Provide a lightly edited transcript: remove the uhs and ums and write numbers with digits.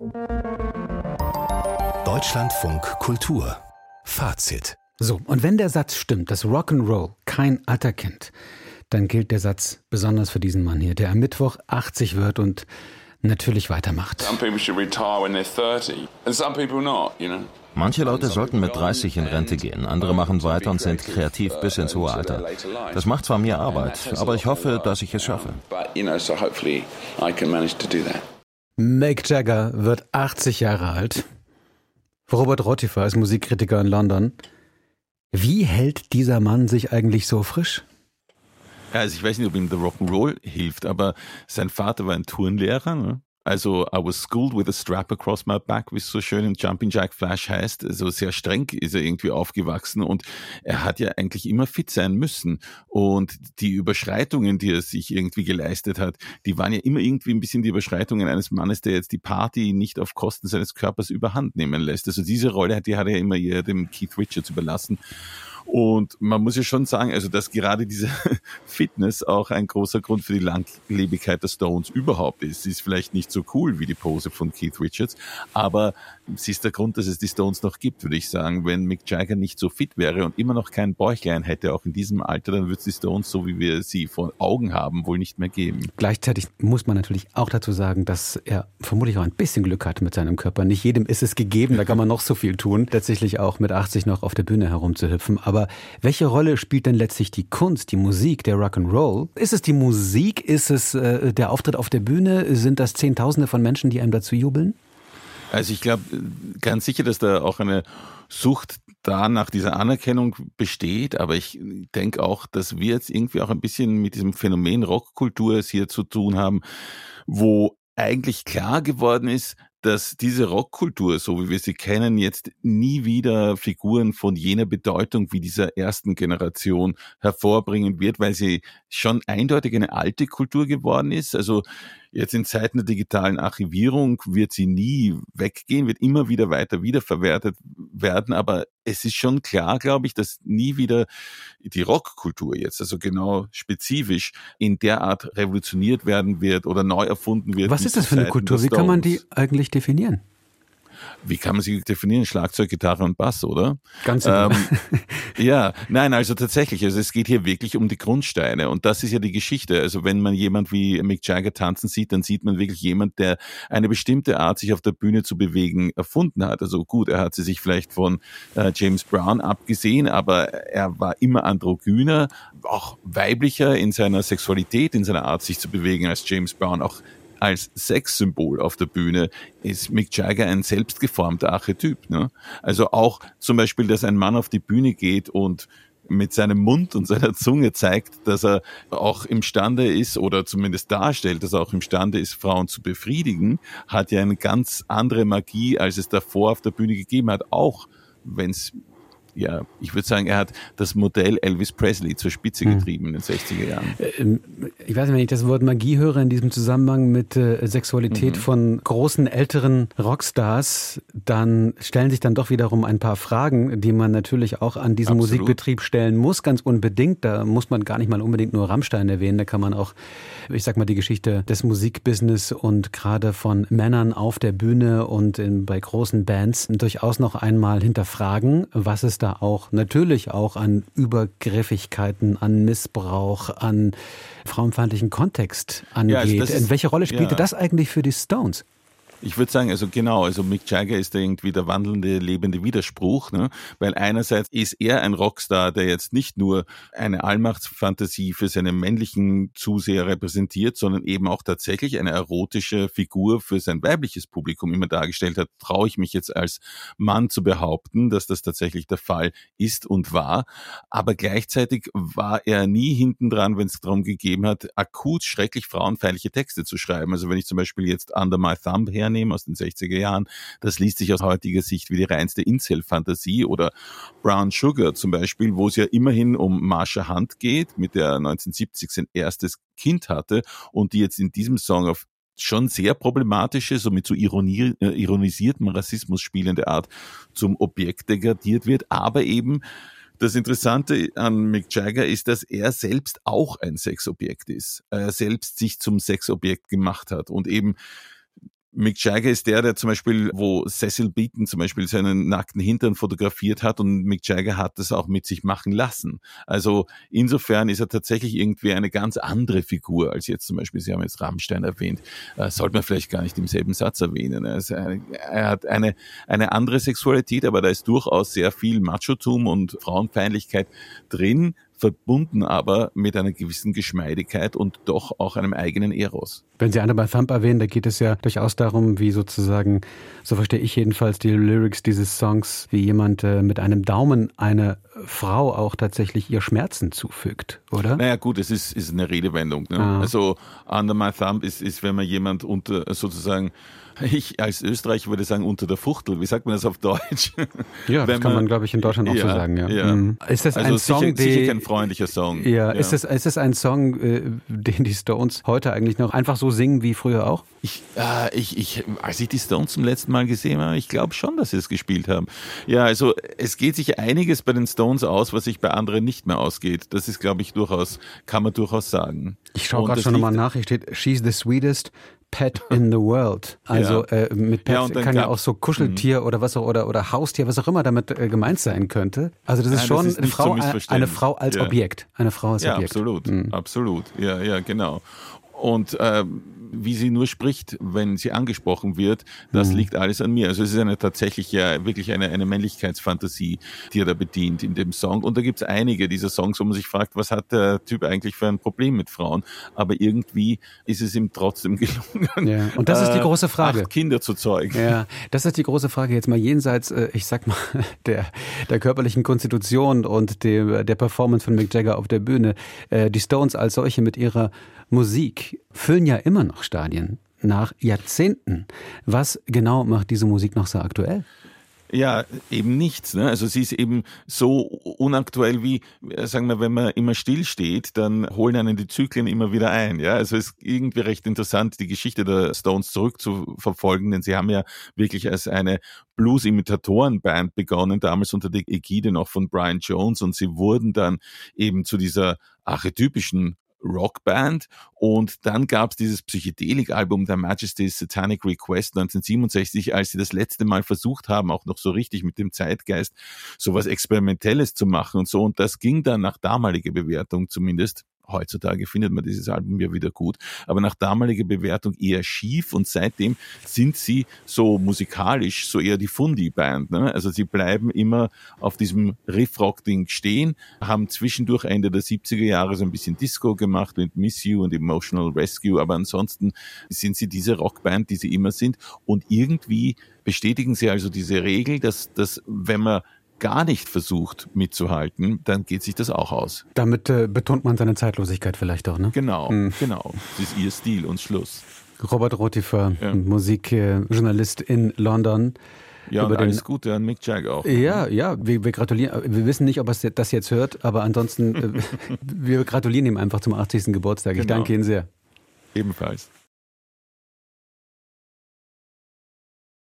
Deutschlandfunk Kultur. Fazit. So, und wenn der Satz stimmt, dass Rock'n'Roll kein Alter kennt, dann gilt der Satz besonders für diesen Mann hier, der am Mittwoch 80 wird und natürlich weitermacht. Manche Leute sollten mit 30 in Rente gehen, andere machen weiter und sind kreativ bis ins hohe Alter. Das macht zwar mir Arbeit, aber ich hoffe, dass ich es schaffe. Mick Jagger wird 80 Jahre alt. Robert Rottifer ist Musikkritiker in London. Wie hält dieser Mann sich eigentlich so frisch? Ja, also ich weiß nicht, ob ihm der Rock'n'Roll hilft, aber sein Vater war ein Turnlehrer, ne? Also I was schooled with a strap across my back, wie es so schön in Jumping Jack Flash heißt. Also sehr streng ist er irgendwie aufgewachsen und er hat ja eigentlich immer fit sein müssen. Und die Überschreitungen, die er sich irgendwie geleistet hat, die waren ja immer irgendwie ein bisschen die Überschreitungen eines Mannes, der jetzt die Party nicht auf Kosten seines Körpers überhand nehmen lässt. Also diese Rolle, die hat er ja immer eher dem Keith Richards überlassen. Und man muss ja schon sagen, also dass gerade diese Fitness auch ein großer Grund für die Langlebigkeit der Stones überhaupt ist. Sie ist vielleicht nicht so cool wie die Pose von Keith Richards, aber sie ist der Grund, dass es die Stones noch gibt, würde ich sagen. Wenn Mick Jagger nicht so fit wäre und immer noch kein Bäuchlein hätte, auch in diesem Alter, dann würde es die Stones, so wie wir sie vor Augen haben, wohl nicht mehr geben. Gleichzeitig muss man natürlich auch dazu sagen, dass er vermutlich auch ein bisschen Glück hatte mit seinem Körper. Nicht jedem ist es gegeben, da kann man noch so viel tun, tatsächlich auch mit 80 noch auf der Bühne herumzuhüpfen. Aber welche Rolle spielt denn letztlich die Kunst, die Musik, der Rock'n'Roll? Ist es die Musik? Ist es der Auftritt auf der Bühne? Sind das Zehntausende von Menschen, die einem dazu jubeln? Also ich glaube ganz sicher, dass da auch eine Sucht da nach dieser Anerkennung besteht, aber ich denke auch, dass wir jetzt irgendwie auch ein bisschen mit diesem Phänomen Rockkultur es hier zu tun haben, wo eigentlich klar geworden ist, dass diese Rockkultur, so wie wir sie kennen, jetzt nie wieder Figuren von jener Bedeutung wie dieser ersten Generation hervorbringen wird, weil sie schon eindeutig eine alte Kultur geworden ist. Also jetzt in Zeiten der digitalen Archivierung wird sie nie weggehen, wird immer wieder weiter wiederverwertet werden, aber es ist schon klar, glaube ich, dass nie wieder die Rockkultur jetzt, also genau spezifisch, in der Art revolutioniert werden wird oder neu erfunden wird. Was ist das für eine Kultur? Wie kann man die eigentlich definieren? Wie kann man sie definieren? Schlagzeug, Gitarre und Bass, oder? Ganz simpel. Ja, nein, also tatsächlich, also es geht hier wirklich um die Grundsteine und das ist ja die Geschichte. Also wenn man jemand wie Mick Jagger tanzen sieht, dann sieht man wirklich jemand, der eine bestimmte Art, sich auf der Bühne zu bewegen, erfunden hat. Also gut, er hat sie sich vielleicht von James Brown abgesehen, aber er war immer androgyner, auch weiblicher in seiner Sexualität, in seiner Art, sich zu bewegen als James Brown, auch als Sexsymbol auf der Bühne ist Mick Jagger ein selbstgeformter Archetyp. Ne? Also auch zum Beispiel, dass ein Mann auf die Bühne geht und mit seinem Mund und seiner Zunge zeigt, dass er auch imstande ist oder zumindest darstellt, dass er auch imstande ist, Frauen zu befriedigen, hat ja eine ganz andere Magie, als es davor auf der Bühne gegeben hat, auch wenn es, ja, ich würde sagen, er hat das Modell Elvis Presley zur Spitze getrieben in den 60er Jahren. Ich weiß nicht, wenn ich das Wort Magie höre in diesem Zusammenhang mit Sexualität von großen, älteren Rockstars, dann stellen sich dann doch wiederum ein paar Fragen, die man natürlich auch an diesen Musikbetrieb stellen muss, ganz unbedingt. Da muss man gar nicht mal unbedingt nur Rammstein erwähnen, da kann man auch, ich sag mal, die Geschichte des Musikbusiness und gerade von Männern auf der Bühne und bei großen Bands durchaus noch einmal hinterfragen, was es da auch natürlich auch an Übergriffigkeiten, an Missbrauch, an frauenfeindlichen Kontext angeht. Ja, welche Rolle spielte das eigentlich für die Stones? Ich würde sagen, also genau, also Mick Jagger ist da irgendwie der wandelnde, lebende Widerspruch, ne? Weil einerseits ist er ein Rockstar, der jetzt nicht nur eine Allmachtsfantasie für seine männlichen Zuseher repräsentiert, sondern eben auch tatsächlich eine erotische Figur für sein weibliches Publikum immer dargestellt hat. Traue ich mich jetzt als Mann zu behaupten, dass das tatsächlich der Fall ist und war. Aber gleichzeitig war er nie hinten dran, wenn es darum gegeben hat, akut schrecklich frauenfeindliche Texte zu schreiben. Also wenn ich zum Beispiel jetzt Under My Thumb hernehme aus den 60er Jahren, das liest sich aus heutiger Sicht wie die reinste Incel-Fantasie, oder Brown Sugar zum Beispiel, wo es ja immerhin um Marsha Hunt geht, mit der 1970 sein erstes Kind hatte und die jetzt in diesem Song auf schon sehr problematische, so mit so ironisiertem Rassismus spielende Art zum Objekt degradiert wird, aber eben das Interessante an Mick Jagger ist, dass er selbst auch ein Sexobjekt ist. Er selbst sich zum Sexobjekt gemacht hat und eben Mick Jagger ist der zum Beispiel, wo Cecil Beaton zum Beispiel seinen nackten Hintern fotografiert hat und Mick Jagger hat das auch mit sich machen lassen. Also insofern ist er tatsächlich irgendwie eine ganz andere Figur als jetzt zum Beispiel, Sie haben jetzt Rammstein erwähnt, sollte man vielleicht gar nicht im selben Satz erwähnen. Also er hat eine andere Sexualität, aber da ist durchaus sehr viel Machotum und Frauenfeindlichkeit drin, verbunden aber mit einer gewissen Geschmeidigkeit und doch auch einem eigenen Eros. Wenn Sie Anna Thumb erwähnen, da geht es ja durchaus darum, wie sozusagen, so verstehe ich jedenfalls die Lyrics dieses Songs, wie jemand mit einem Daumen eine Frau auch tatsächlich ihr Schmerzen zufügt, oder? Naja gut, es ist eine Redewendung. Ne? Also Under My Thumb ist, wenn man jemand unter sozusagen, ich als Österreicher würde sagen, unter der Fuchtel. Wie sagt man das auf Deutsch? Ja, das kann man, glaube ich, in Deutschland auch so sagen. Ja. Mhm. Ist das ein Song, sicher kein freundlicher Song. Ja. Ist das ein Song, den die Stones heute eigentlich noch einfach so singen wie früher auch? Als ich die Stones zum letzten Mal gesehen habe, ich glaube schon, dass sie es gespielt haben. Ja, also es geht sich einiges bei den Stones aus, was sich bei anderen nicht mehr ausgeht. Das ist, glaube ich, kann man durchaus sagen. Ich schaue gerade schon nochmal nach, hier steht, she's the sweetest Pet in the world. Also mit Pet kann ja auch so Kuscheltier oder was auch, oder Haustier, was auch immer damit gemeint sein könnte. Also das ist schon eine Frau als Objekt. Eine Frau als Objekt. Absolut. Ja, genau. Und wie sie nur spricht, wenn sie angesprochen wird, das liegt alles an mir. Also es ist tatsächlich wirklich eine Männlichkeitsfantasie, die er da bedient in dem Song. Und da gibt es einige dieser Songs, wo man sich fragt, was hat der Typ eigentlich für ein Problem mit Frauen? Aber irgendwie ist es ihm trotzdem gelungen, ja. Und das ist die große Frage. 8 Kinder zu zeugen. Ja, das ist die große Frage. Jetzt mal jenseits, ich sag mal, der körperlichen Konstitution und der Performance von Mick Jagger auf der Bühne. Die Stones als solche mit ihrer Musik füllen ja immer noch Stadien nach Jahrzehnten. Was genau macht diese Musik noch so aktuell? Ja, eben nichts. Ne? Also sie ist eben so unaktuell wie, sagen wir, wenn man immer still steht, dann holen einen die Zyklen immer wieder ein. Ja, also es ist irgendwie recht interessant, die Geschichte der Stones zurückzuverfolgen, denn sie haben ja wirklich als eine Blues-Imitatoren-Band begonnen, damals unter der Ägide noch von Brian Jones, und sie wurden dann eben zu dieser archetypischen Rockband, und dann gab es dieses Psychedelik-Album der Majesty's Satanic Request 1967, als sie das letzte Mal versucht haben, auch noch so richtig mit dem Zeitgeist sowas Experimentelles zu machen und so, und das ging dann nach damaliger Bewertung zumindest. Heutzutage findet man dieses Album ja wieder gut, aber nach damaliger Bewertung eher schief, und seitdem sind sie so musikalisch so eher die Fundi-Band. Ne? Also sie bleiben immer auf diesem Riff-Rock-Ding stehen, haben zwischendurch Ende der 70er Jahre so ein bisschen Disco gemacht mit Miss You und Emotional Rescue, aber ansonsten sind sie diese Rockband, die sie immer sind, und irgendwie bestätigen sie also diese Regel, dass wenn man gar nicht versucht mitzuhalten, dann geht sich das auch aus. Damit betont man seine Zeitlosigkeit vielleicht auch, ne? Genau. Das ist ihr Stil und Schluss. Robert Rotifer, Musikjournalist in London. Ja, und alles Gute an Mick Jagger auch. Ja, wir gratulieren. Wir wissen nicht, ob er das jetzt hört, aber ansonsten, wir gratulieren ihm einfach zum 80. Geburtstag. Ich danke Ihnen sehr. Ebenfalls.